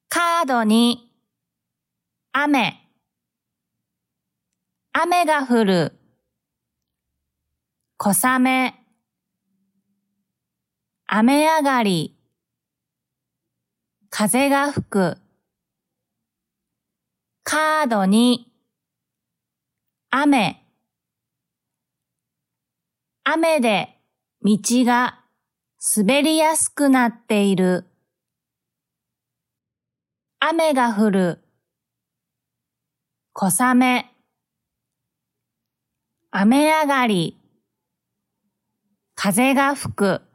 カードに、雨、雨が降る、小雨、雨上がり、風が吹く、カードに、雨、雨で道が滑りやすくなっている。雨が降る、小雨、雨上がり、風が吹く。